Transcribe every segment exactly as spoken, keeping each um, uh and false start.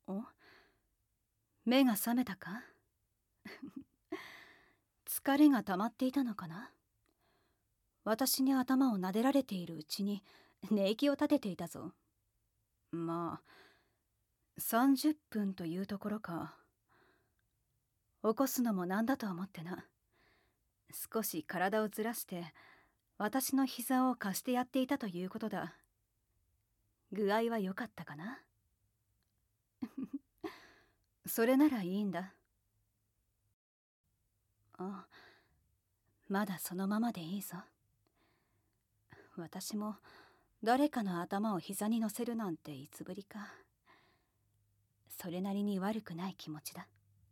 お、目が覚めたか？疲れが溜まっていたのかな。私に頭を撫でられているうちに寝息を立てていたぞ。まあさんじゅっぷんというところか。起こすのもなんだと思ってな。少し体をずらして私の膝を貸してやっていたということだ。具合は良かったかな？それならいいんだ。あ、まだそのままでいいぞ。私も誰かの頭を膝に乗せるなんていつぶりか。それなりに悪くない気持ちだ。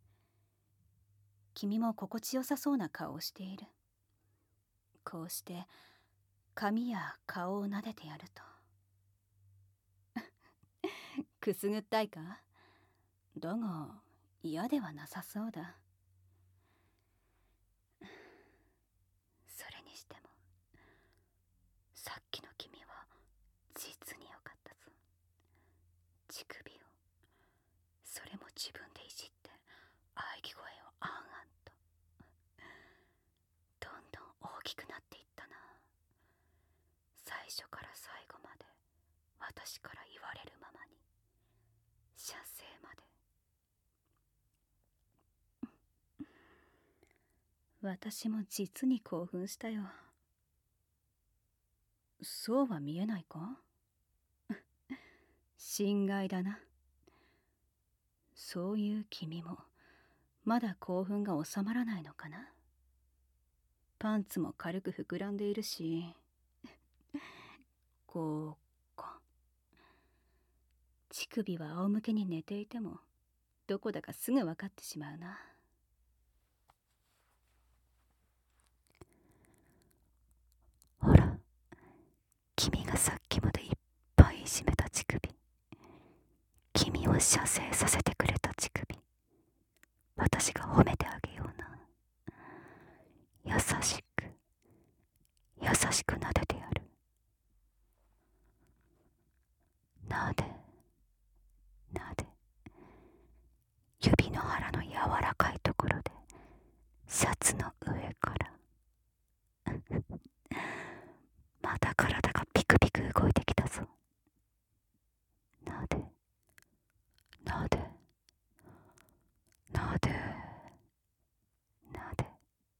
君も心地よさそうな顔をしている。こうして髪や顔を撫でてやると。くすぐったいか？だが嫌ではなさそうだ。それにしてもさっきの君は実に良かったぞ。乳首をそれも自分でいじって喘ぎ声をあんあんと。どんどん大きくなっていったな。最初から最後まで私から言われるままに、射精まで。私も実に興奮したよ。そうは見えないか？心外だな。そういう君もまだ興奮が収まらないのかな。パンツも軽く膨らんでいるし、こうか。乳首は仰向けに寝ていてもどこだかすぐ分かってしまうな。 ほら、君がさっきまでいっぱいいじめた乳首、君を射精させてくれた乳首、私が褒めてあげような。優しく優しく撫でてやる。なでなで、指の腹の柔らかいところでシャツの上からまた体がピクピク動いてきたぞ。なでなでなでなで、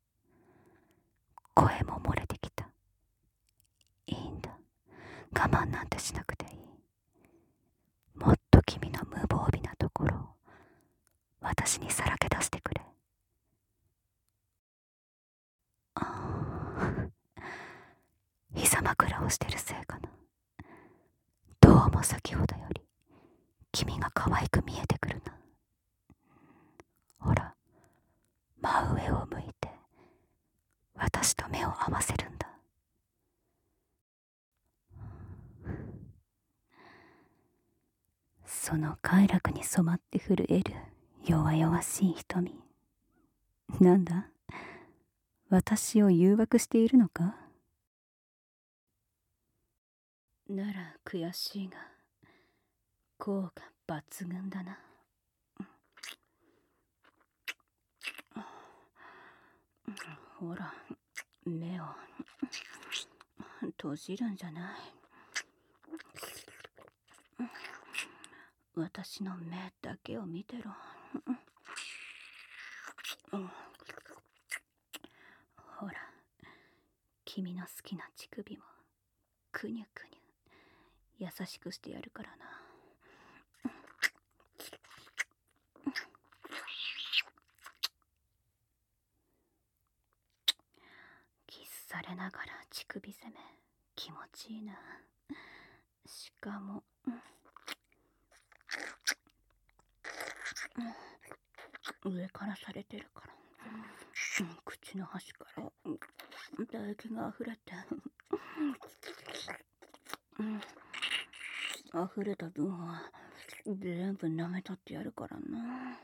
声も漏れてきた。いいんだ、我慢なんてしなくていい。もっと君の無防備なところを私にさらけ出してくれ。ああ、膝枕をしてるせいかな。どうも先ほどより君が可愛く見えてくるな。ほら、真上を向いて私と目を合わせるんだ。その快楽に染まって震える弱々しい瞳、なんだ、私を誘惑しているのか？ なら悔しいが効果抜群だな。ほら、目を閉じるんじゃない。私の目だけを見てろ。ほら、君の好きな乳首もくにゅくにゅ優しくしてやるからな。キスされながら乳首攻め、気持ちいいな。しかも上からされてるから、口の端から唾液が溢れて、溢れた分は全部舐めとってやるからな。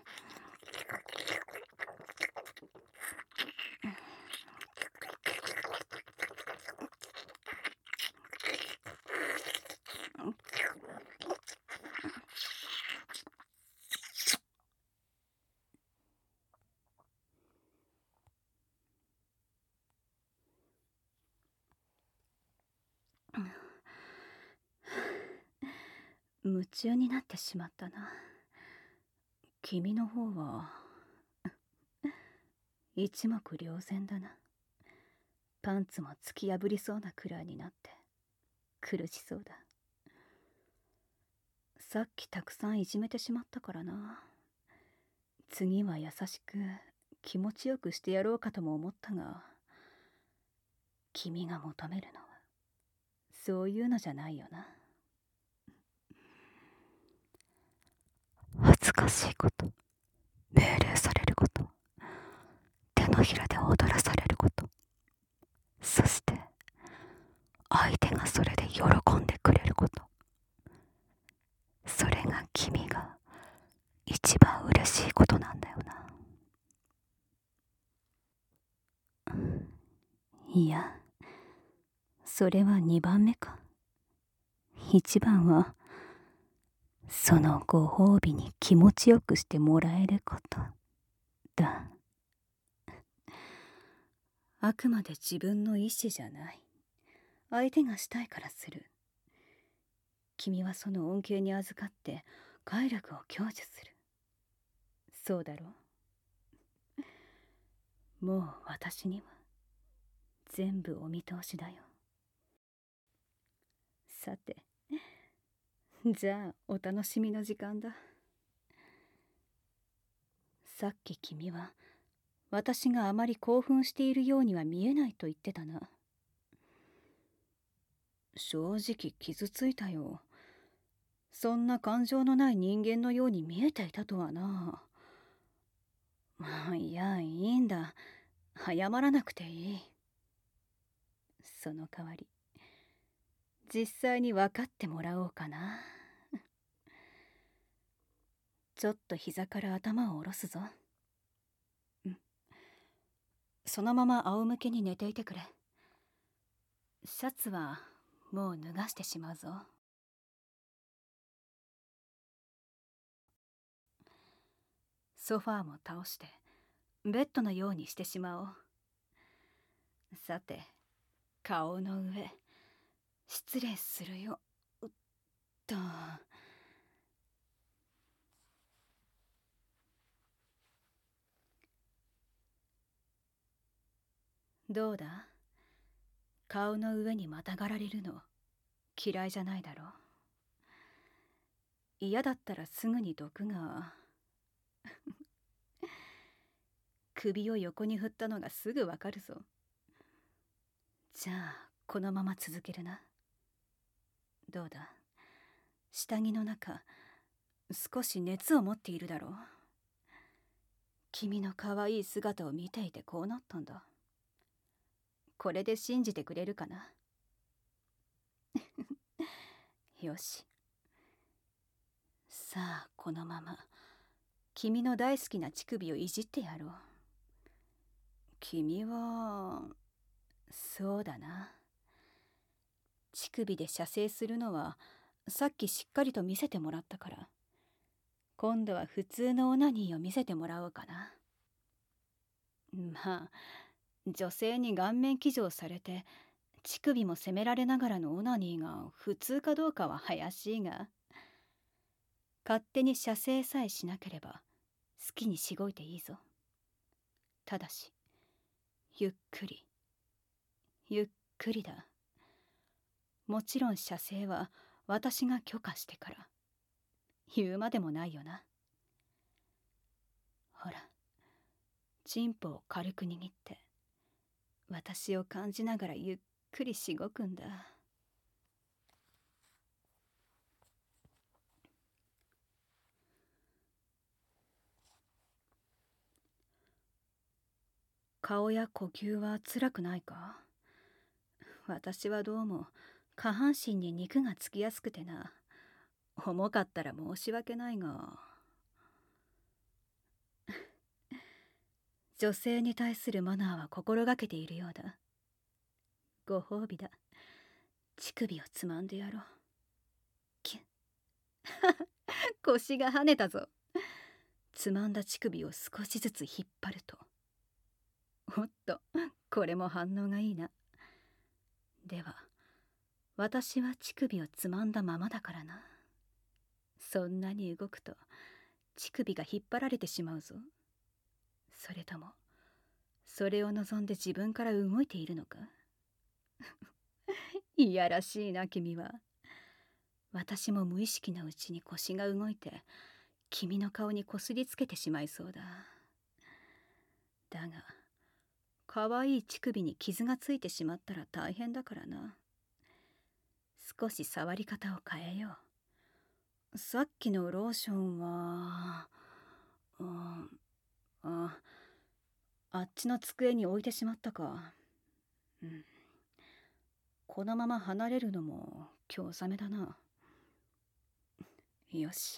夢中になってしまったな。君の方は一目瞭然だな。パンツも突き破りそうなくらいになって苦しそうだ。さっきたくさんいじめてしまったからな。次は優しく気持ちよくしてやろうかとも思ったが、君が求めるのはそういうのじゃないよな。 恥ずかしいこと、命令されること、手のひらで踊らされること、そして相手がそれで喜んでくれること、それが君が一番嬉しいことなんだよな。 いや、それは二番目か。一番はそのご褒美に気持ちよくしてもらえることだ。あくまで自分の意思じゃない。相手がしたいからする。君はその恩恵に預かって快楽を享受する。そうだろう。もう私には全部お見通しだよ。さて、じゃあお楽しみの時間だ。さっき君は私があまり興奮しているようには見えないと言ってたな。正直傷ついたよ。そんな感情のない人間のように見えていたとはな。まあ、いや、いいんだ。謝らなくていい。その代わり実際に分かってもらおうかな。ちょっと膝から頭を下ろすぞ。うん。そのまま仰向けに寝ていてくれ。シャツはもう脱がしてしまうぞ。ソファーも倒してベッドのようにしてしまおう。さて、顔の上失礼するよ。うっと。どうだ？顔の上にまたがられるの嫌いじゃないだろう。嫌だったらすぐにどくが。首を横に振ったのがすぐわかるぞ。じゃあこのまま続けるな。どうだ？下着の中少し熱を持っているだろう。君の可愛い姿を見ていてこうなったんだ。これで信じてくれるかな？よし。さあこのまま君の大好きな乳首をいじってやろう。君はそうだな。乳首で射精するのはさっきしっかりと見せてもらったから、今度は普通のオナニーを見せてもらおうかな。まあ女性に顔面騎乗されて乳首も責められながらのオナニーが普通かどうかは怪しいが、勝手に射精さえしなければ好きにしごいていいぞ。ただしゆっくりゆっくりだ。もちろん射精は私が許可してから。言うまでもないよな。ほら、チンポを軽く握って私を感じながらゆっくりしごくんだ。顔や呼吸は辛くないか？私はどうも下半身に肉がつきやすくてな。重かったら申し訳ないが。女性に対するマナーは心がけているようだ。ご褒美だ。乳首をつまんでやろう。キュッ腰が跳ねたぞ。つまんだ乳首を少しずつ引っ張ると、おっと、これも反応がいいな。では私は乳首をつまんだままだからな。 そんなに動くと乳首が引っ張られてしまうぞ。それともそれを望んで自分から動いているのか。いやらしいな君は。私も無意識のうちに腰が動いて君の顔にこすりつけてしまいそうだ。だがかわいい乳首に傷がついてしまったら大変だからな。少し触り方を変えよう。さっきのローションは、うん、ああっちの机に置いてしまったか。うん、このまま離れるのも今日めだな。よし、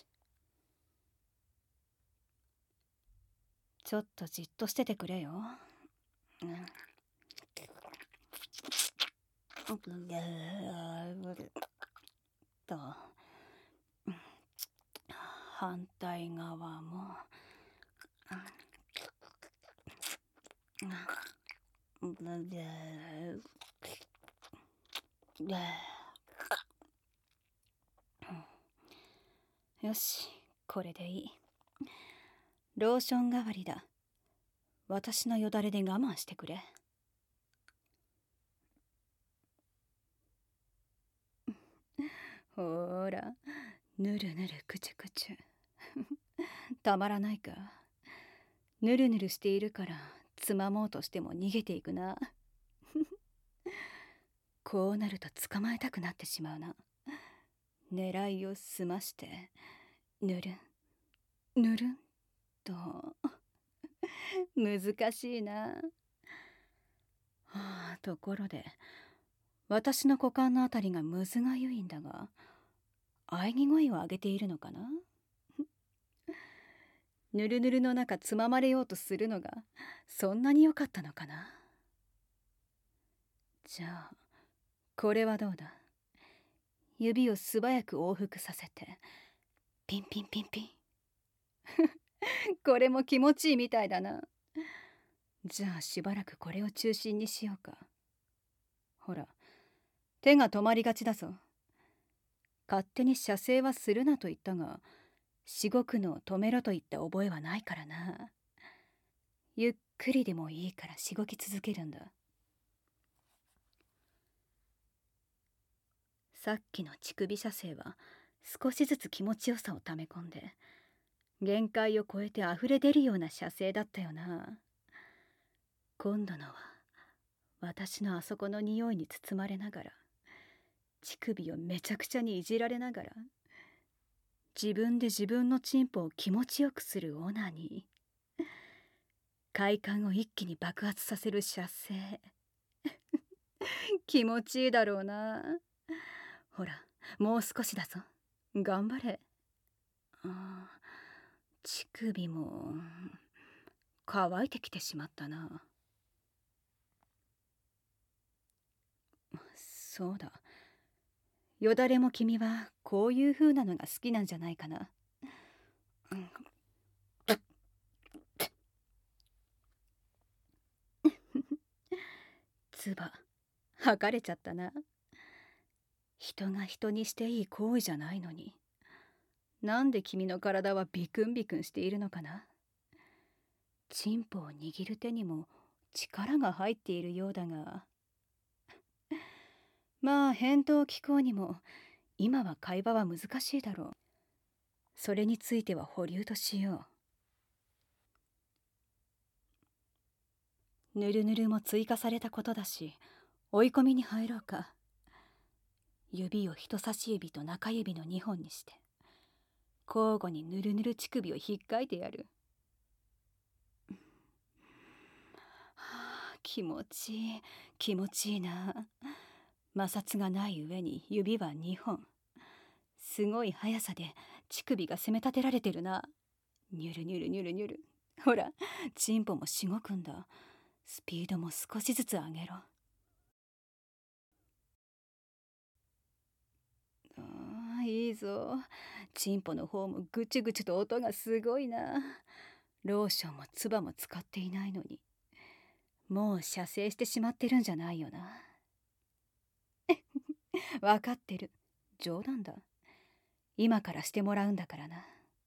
ちょっとじっとしててくれよ。うん、と反対側も。よし、これでいい。ローション代わりだ。私のよだれで我慢してくれ。ほーら、ぬるぬるくちゅくちゅ。たまらないか。ぬるぬるしているからつまもうとしても逃げていくな。こうなると捕まえたくなってしまうな。狙いを済ましてぬるんぬるんと。難しいな。はあ、ところで私の股間のあたりがむずがゆいんだが、喘ぎ声を上げているのかな。ぬるぬるの中つままれようとするのがそんなに良かったのかな。じゃあこれはどうだ。指を素早く往復させてピンピンピンピン。これも気持ちいいみたいだな。じゃあしばらくこれを中心にしようか。ほら、手が止まりがちだぞ。勝手に射精はするなと言ったが、しごくのを止めろと言った覚えはないからな。ゆっくりでもいいからしごき続けるんだ。さっきの乳首射精は少しずつ気持ちよさをため込んで限界を超えて溢れ出るような射精だったよな。今度のは私のあそこの匂いに包まれながら乳首をめちゃくちゃにいじられながら自分で自分のチンポを気持ちよくするオナニー。快感を一気に爆発させる射精。気持ちいいだろうな。ほら、もう少しだぞ。頑張れ。あ、乳首も乾いてきてしまったな。そうだ、よだれも君はこういう風なのが好きなんじゃないかな。つば吐かれちゃったな。人が人にしていい行為じゃないのに、なんで君の体はビクンビクンしているのかな。チンポを握る手にも力が入っているようだが、まあ返答を聞こうにも今は会話は難しいだろう。それについては保留としよう。ぬるぬるも追加されたことだし追い込みに入ろうか。指を人差し指と中指のにほんにして交互にぬるぬる乳首をひっかいてやる。はあ、気持ちいい気持ちいいな。摩擦がない上に指はにほん。すごい速さで乳首が攻め立てられてるな。ニュルニュルニュルニュル。ほら、チンポもしごくんだ。スピードも少しずつ上げろ。ああ、いいぞ。チンポの方もぐちゅぐちゅと音がすごいな。ローションもツバも使っていないのにもう射精してしまってるんじゃないよな。わかってる、冗談だ。 今からしてもらうんだからな。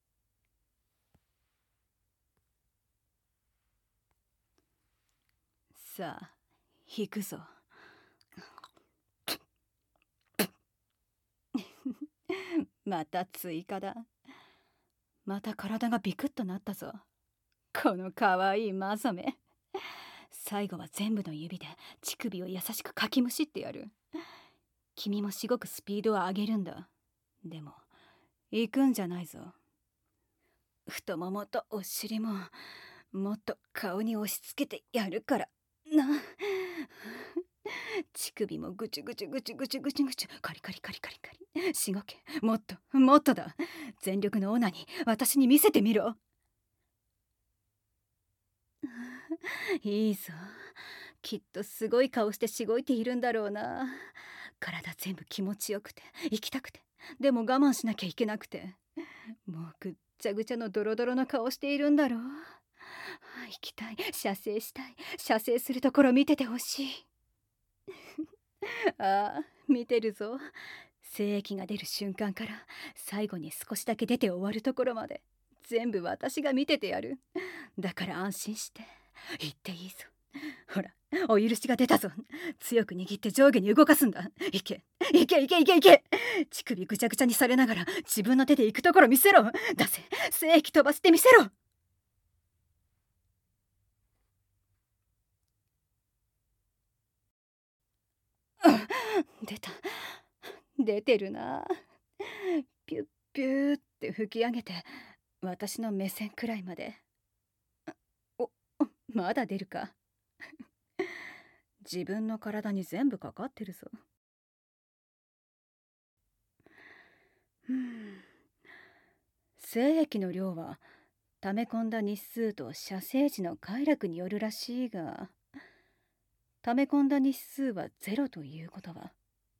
さあ行くぞ。また追加だ。また体がビクッとなったぞ。このかわいいマザメ。最後は全部の指で乳首を優しくかきむしってやる。君もしごくスピードを上げるんだ。でも行くんじゃないぞ。太ももとお尻ももっと顔に押し付けてやるからな。乳首もぐちゅぐちゅぐちゅぐちゅぐちゅぐちゅ、カリカリカリカリカリ。しごけ、もっともっとだ。全力のオナに私に見せてみろ。いいぞ。きっとすごい顔してしごいているんだろうな。体全部気持ちよくて行きたくて、でも我慢しなきゃいけなくて、もうぐっちゃぐちゃのドロドロの顔しているんだろう。行きたい、射精したい、射精するところ見ててほしい。ああ、見てるぞ。精液が出る瞬間から最後に少しだけ出て終わるところまで全部私が見ててやる。だから安心して行っていいぞ。ほら、お許しが出たぞ。強く握って上下に動かすんだ。いけいけいけいけいけ。乳首ぐちゃぐちゃにされながら自分の手で行くところ見せろ。出せ、精液飛ばしてみせろ。出た、出てるな。ピュッピューって吹き上げて私の目線くらいまで。お、まだ出るか。自分の体に全部かかってるぞ。うん、精液の量は溜め込んだ日数と射精時の快楽によるらしいが、溜め込んだ日数はゼロということは、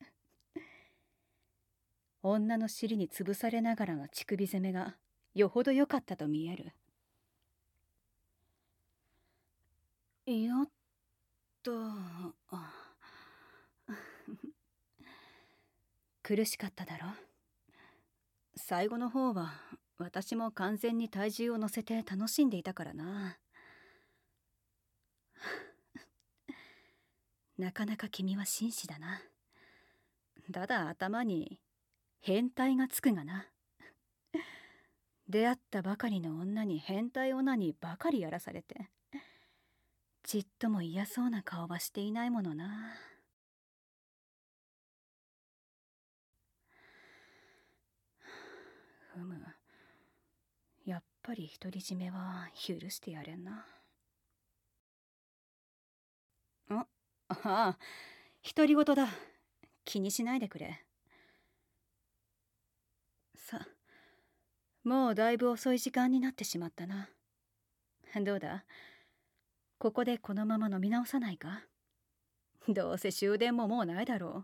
女の尻に潰されながらの乳首攻めがよほど良かったと見える。よっと。苦しかっただろ。最後の方は私も完全に体重を乗せて楽しんでいたからな。なかなか君は紳士だな。ただ頭に変態がつくがな。出会ったばかりの女に変態オナニーばかりやらされて、ちっとも嫌そうな顔はしていないものな。ふむ、やっぱり独り占めは許してやれんな。あ、ああ、独り言だ。気にしないでくれ。さ、もうだいぶ遅い時間になってしまったな。どうだ、ここでこのまま飲み直さないか。どうせ終電ももうないだろう。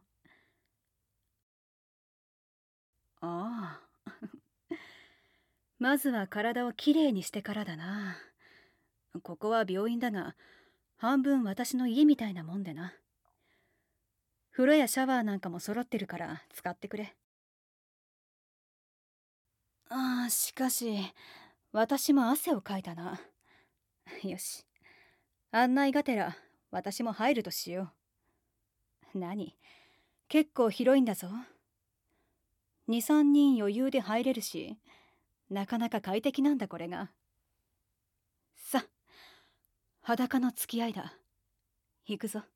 ああ。まずは体をきれいにしてからだな。ここは病院だが、半分私の家みたいなもんでな。風呂やシャワーなんかも揃ってるから使ってくれ。ああ、しかし私も汗をかいたな。よし、案内がてら私も入るとしよう。何、結構広いんだぞ。に、さんにん余裕で入れるし、なかなか快適なんだこれが。さ、裸の付き合いだ。行くぞ。